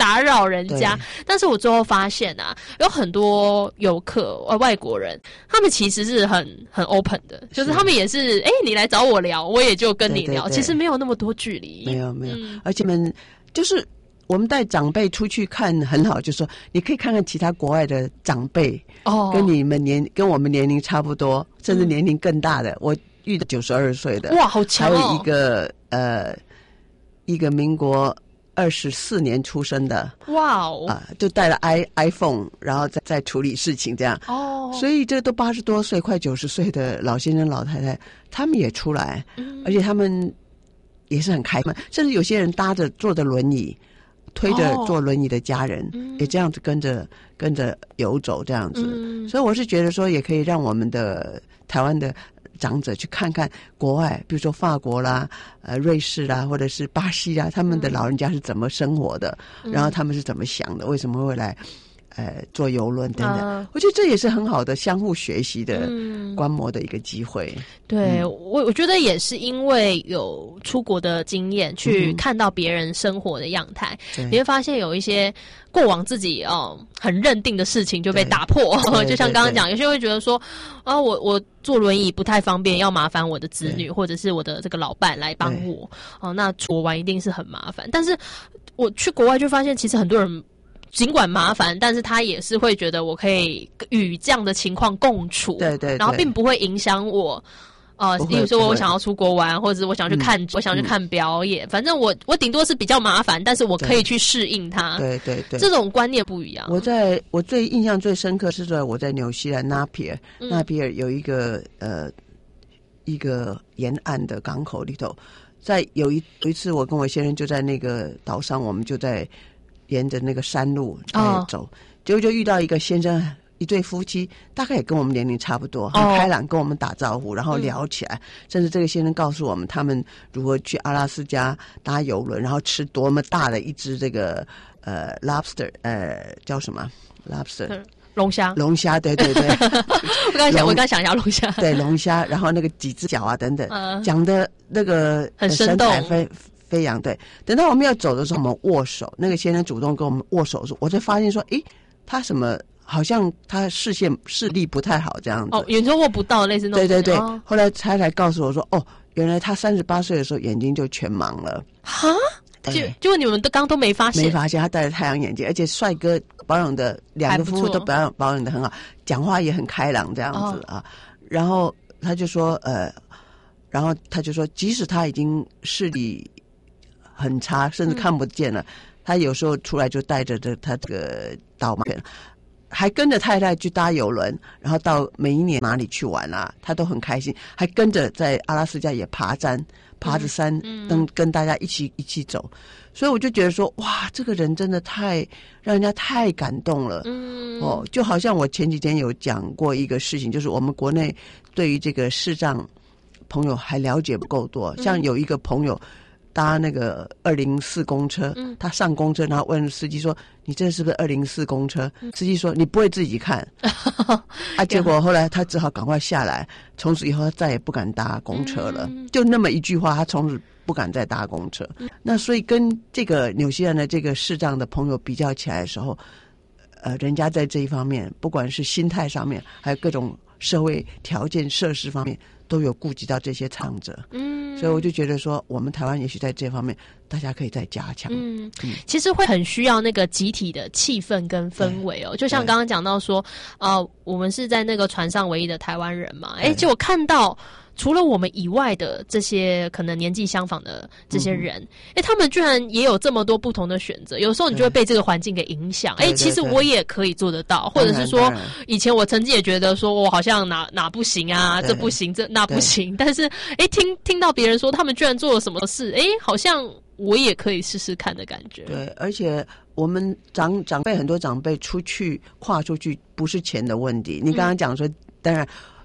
打扰人家。但是我最后发现啊，有很多游客呃外国人，他们其实是很很 open 的，就是他们也是哎、欸，你来找我聊，我也就跟你聊，对对对，其实没有那么多距离， 没有没有，嗯、而且们就是我们带长辈出去看很好，就是说你可以看看其他国外的长辈哦，跟你们年跟我们年龄差不多，甚至年龄更大的，嗯、我遇到九十二岁的， 哇，好强哦！ 还有一个呃，一个民国二十四年出生的， 哇哦， 啊、呃，就带了 i iPhone， 然后再再处理事情这样。哦，所以这都八十多岁、快九十岁的老先生、老太太，他们也出来，嗯、而且他们也是很开放，甚至有些人搭着坐着轮椅。推着坐轮椅的家人、哦、也这样子跟着跟着游走这样子、嗯、所以我是觉得说也可以让我们的台湾的长者去看看国外，比如说法国啦、呃瑞士啦，或者是巴西啦，他们的老人家是怎么生活的、嗯、然后他们是怎么想的，为什么会来呃坐邮轮等等、啊、我觉得这也是很好的相互学习的观摩的一个机会、嗯、 对、嗯、我我觉得也是因为有出国的经验去看到别人生活的样态、嗯、你会发现有一些过往自己哦很认定的事情就被打破，就像刚刚讲有些人会觉得说啊我我坐轮椅不太方便，要麻烦我的子女或者是我的这个老伴来帮我哦，那出玩一定是很麻烦，但是我去国外就发现其实很多人尽管麻烦，但是他也是会觉得我可以与这样的情况共处， 对 对, 对， 然后并不会影响我。呃，例如说我想要出国玩，或者是我想去看，嗯、我想去看表演，嗯、反正我我顶多是比较麻烦，但是我可以去适应它。 对对对， 这种观念不一样。 我在我最印象最深刻是在我在纽西兰纳皮尔，嗯、纳皮尔有一个呃一个沿岸的港口里头，在有一有一次我跟我先生就在那个岛上，我们就在沿着那个山路在走，哦、结果就遇到一个先生。一对夫妻大概也跟我们年龄差不多，很开朗，跟我们打招呼，然后聊起来。嗯、甚至这个先生告诉我们，他们如何去阿拉斯加搭邮轮，然后吃多么大的一只这个呃 lobster， 呃叫什么 lobster？嗯龙虾， 龙虾，对对对。 我刚想，我刚想一下龙虾， 对龙虾，然后那个几只脚啊等等，呃、讲的那个很生动， 飞飞扬。对，等到我们要走的时候，我们握手，那个先生主动跟我们握手的时候，我才发现说，诶，他什么？好像他视线视力不太好这样子， 哦，眼睛握不到，类似那种。 对对对， 哦、 后来他才告诉我说，哦，原来他三十八岁的时候眼睛就全盲了。 哈，就就你们都刚都没发现， 没发现他戴着太阳眼镜，而且帅哥保养的，两个夫妇都保养保养的很好，讲话也很开朗这样子啊。哦、然后他就说，呃，然后他就说，即使他已经视力很差，甚至看不见了，嗯、他有时候出来就带着这他这个导盲犬。还跟着太太去搭邮轮，然后到每一年哪里去玩啊，他都很开心，还跟着在阿拉斯加也爬山，爬着山跟、嗯、跟大家一起一起走，所以我就觉得说，哇，这个人真的太让人家太感动了。嗯，哦，就好像我前几天有讲过一个事情，就是我们国内对于这个视障朋友还了解不够多，像有一个朋友。搭那个二零四公车，嗯、他上公车，然后问司机说：“你这是不是二零四公车？”嗯、司机说：“你不会自己看。”啊，结果后来他只好赶快下来，从此以后他再也不敢搭公车了。嗯、就那么一句话，他从此不敢再搭公车。嗯、那所以跟这个纽西兰的这个视障的朋友比较起来的时候，呃，人家在这一方面，不管是心态上面，还有各种社会条件设施方面。都有顾及到这些长者，嗯，所以我就觉得说，我们台湾也许在这方面，大家可以再加强。 嗯，嗯其实会很需要那个集体的气氛跟氛围哦。就像刚刚讲到说，呃，我们是在那个船上唯一的台湾人嘛，哎，结果看到。除了我们以外的这些可能年纪相仿的这些人，哎、嗯，他们居然也有这么多不同的选择。有时候你就会被这个环境给影响。哎，其实我也可以做得到，或者是说，以前我曾经也觉得说我好像哪哪不行啊，这不行，这那不行。但是，哎，听听到别人说他们居然做了什么事，哎，好像我也可以试试看的感觉。 对，而且我们长长辈很多长辈出去跨出去不是钱的问题。你刚刚讲说，嗯、当然。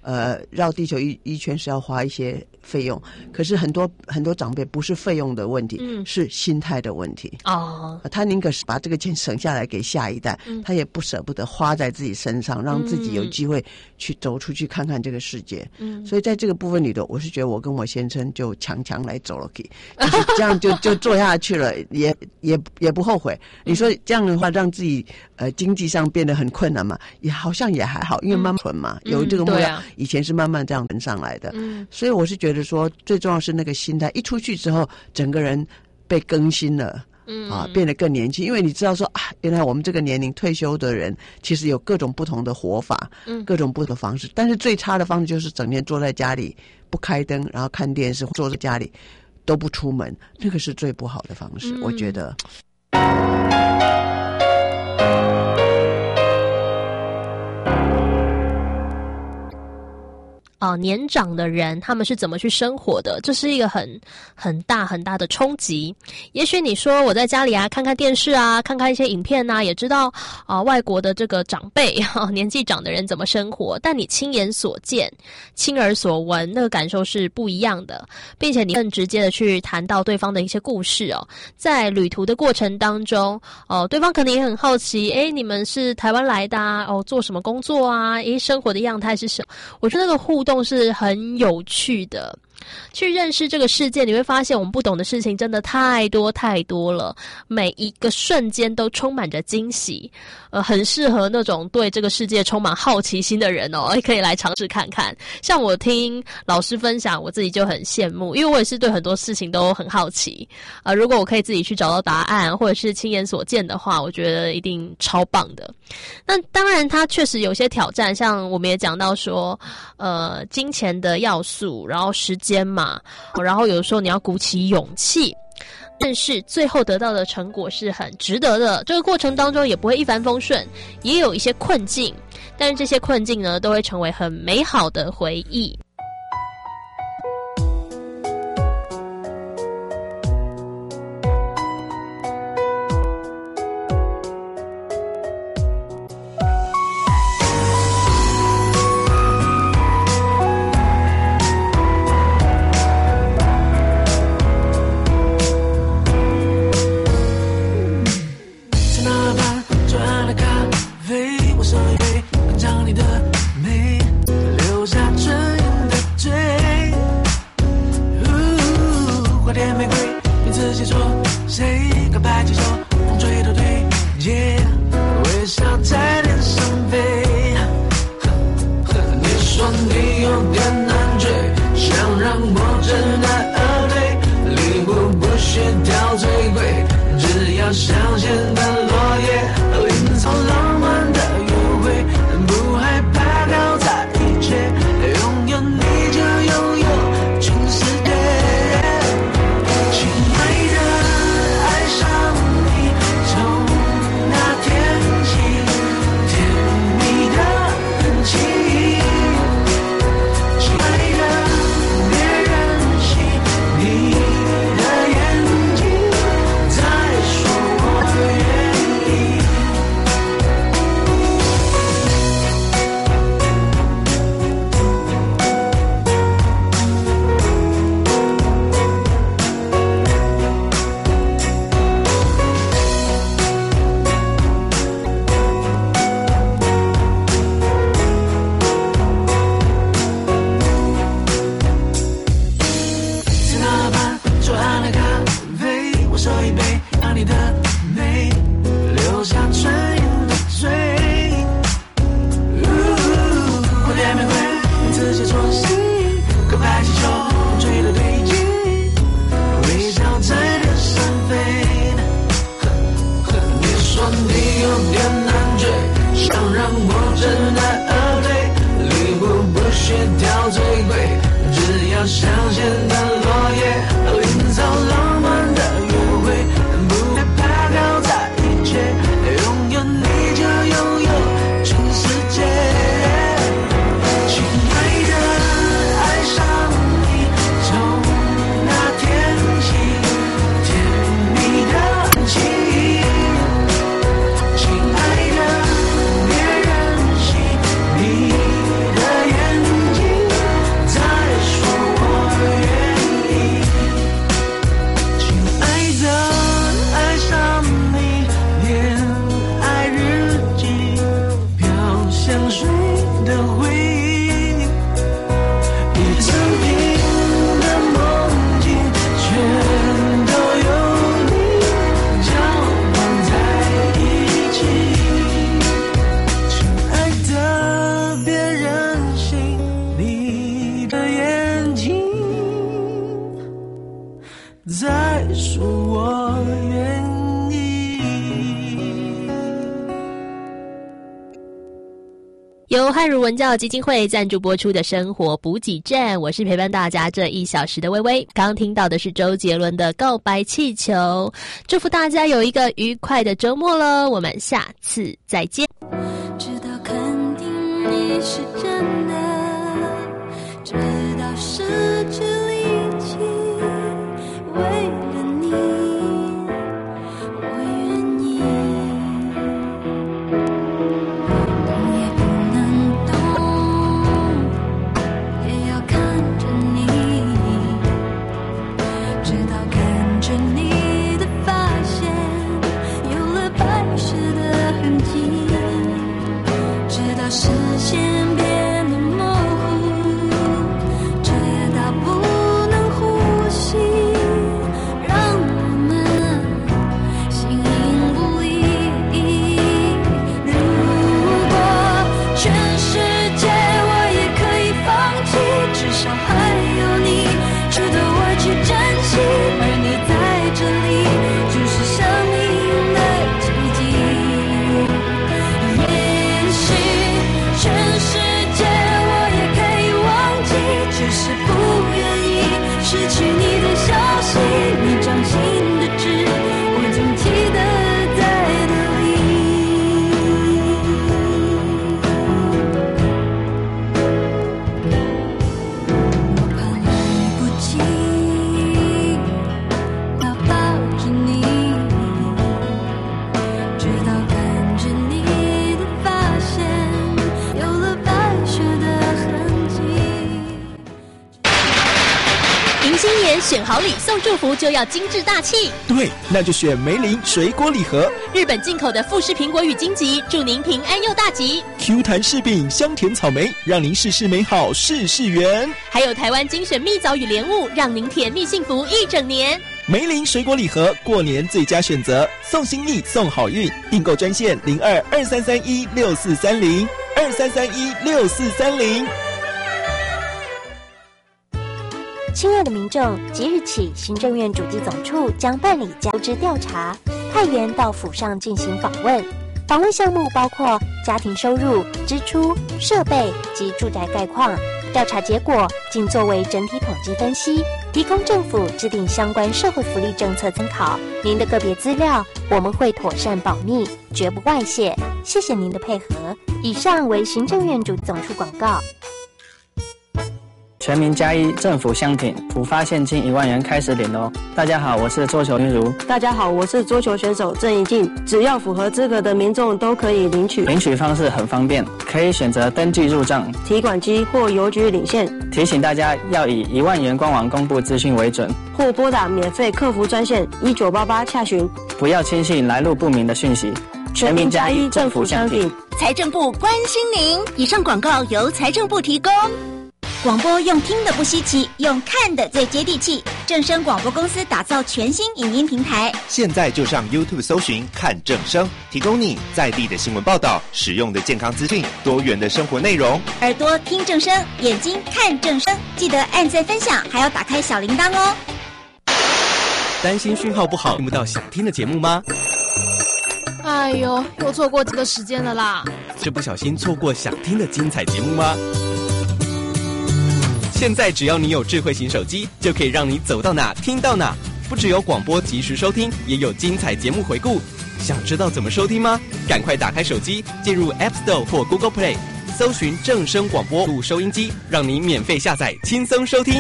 呃，绕地球一一圈是要花一些费用，可是很多很多长辈不是费用的问题，嗯，是心态的问题哦。 他宁可是把这个钱省下来给下一代，嗯，他也不舍不得花在自己身上，让自己有机会去走出去看看这个世界。嗯，所以在这个部分里头，我是觉得我跟我先生就强强来走了，就是这样就就做下去了，也也也不后悔。你说这样的话，让自己呃经济上变得很困难嘛，也好像也还好，因为慢慢存嘛，嗯，有这个目标，嗯啊，以前是慢慢这样存上来的。嗯，所以我是觉得说，最重要是那个心态，一出去之后，整个人被更新了。嗯啊，变得更年轻，因为你知道说啊，原来我们这个年龄退休的人，其实有各种不同的活法，嗯，各种不同的方式。但是最差的方式就是整天坐在家里不开灯，然后看电视，坐在家里都不出门，那个是最不好的方式，嗯，我觉得。 哦，年长的人他们是怎么去生活的？这是一个很很大很大的冲击。也许你说我在家里啊，看看电视啊，看看一些影片啊，也知道啊、呃、外国的这个长辈啊年纪长的人怎么生活，但你亲眼所见、亲耳所闻，那个感受是不一样的，并且你更直接的去谈到对方的一些故事哦。在旅途的过程当中，哦、呃，对方可能也很好奇，诶，你们是台湾来的啊？哦，做什么工作啊？诶，生活的样态是什么？我觉得那个互动是很有趣的，去认识这个世界，你会发现我们不懂的事情真的太多太多了，每一个瞬间都充满着惊喜，呃，很适合那种对这个世界充满好奇心的人哦，可以来尝试看看。像我听老师分享，我自己就很羡慕，因为我也是对很多事情都很好奇啊、呃。如果我可以自己去找到答案，或者是亲眼所见的话，我觉得一定超棒的。那当然，它确实有些挑战，像我们也讲到说，呃，金钱的要素，然后时间嘛，然后有时候你要鼓起勇气，但是最后得到的成果是很值得的。这个过程当中也不会一帆风顺，也有一些困境，但是这些困境呢，都会成为很美好的回忆。 你的眼睛再说我愿意。 由汉儒文教基金会赞助播出的生活补给站，我是陪伴大家这一小时的微微。刚听到的是周杰伦的告白气球，祝福大家有一个愉快的周末了，我们下次再见。 直到肯定你是真的，直到失去力气，为了你我愿意，动也不能动，也要看着你，直到看着你的发线有了白雪的痕迹，直到视线变得模糊，直到不能呼吸，让我们形影不离。如果全世界我也可以放弃，至少还有你值得我去珍惜，而你在这里就是生命的奇迹。也许全世界我也可以忘记，只是不愿意失去你的消息，你掌心的痣我总记得在哪里。我怕来不及要抱着你，直到看着你的发线有了白雪的痕迹。 迎新年选好礼送祝福就要精致大气， 对，那就选梅林水果礼盒， 日本进口的富士苹果与荆棘，祝您平安又大吉。 Q 弹柿饼，香甜草莓，让您事事美好，事事圆。 还有台湾精选蜜枣与莲雾，让您甜蜜幸福一整年。 梅林水果礼盒，过年最佳选择，送心意，送好运。订购专线零二二三三一六四三零二三三一六四三零。 亲爱的民众，即日起，行政院主计总处将办理家资调查，派员到府上进行访问。访问项目包括家庭收入、支出、设备及住宅概况。调查结果仅作为整体统计分析，提供政府制定相关社会福利政策参考。您的个别资料我们会妥善保密，绝不外泄。谢谢您的配合。以上为行政院主计总处广告。 全民加一，政府相挺，普发现金一万元开始领哦。大家好，我是桌球云如。 大家好，我是桌球选手郑怡静。只要符合资格的民众都可以领取。 领取方式很方便，可以选择登记入账、 提款机或邮局领现。 提醒大家要以一万元官网公布资讯为准， 或拨打免费客服专线一九八八洽询。 不要轻信来路不明的讯息。全民加一，政府相挺。 财政部关心您。以上广告由财政部提供。广播用听的不稀奇，用看的最接地气。正声广播公司打造全新影音平台， 现在就上 YouTube 搜寻看正声，提供你在地的新闻报道、实用的健康资讯、多元的生活内容。 耳朵听正声，眼睛看正声，记得按赞分享，还要打开小铃铛哦。 担心讯号不好听不到想听的节目吗？ 哎呦，又错过这个时间了啦！ 是不小心错过想听的精彩节目吗？现在只要你有智慧型手机，就可以让你走到哪听到哪。不只有广播及时收听，也有精彩节目回顾。想知道怎么收听吗？赶快打开手机，进入 App Store 或 Google Play， 搜寻正声广播录收音机，让你免费下载，轻松收听。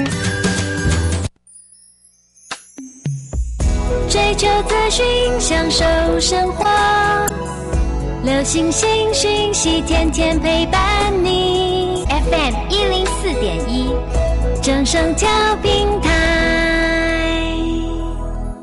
追求资讯，享受生活，流行新讯息，天天陪伴你。F M 一零四点一，正声调频。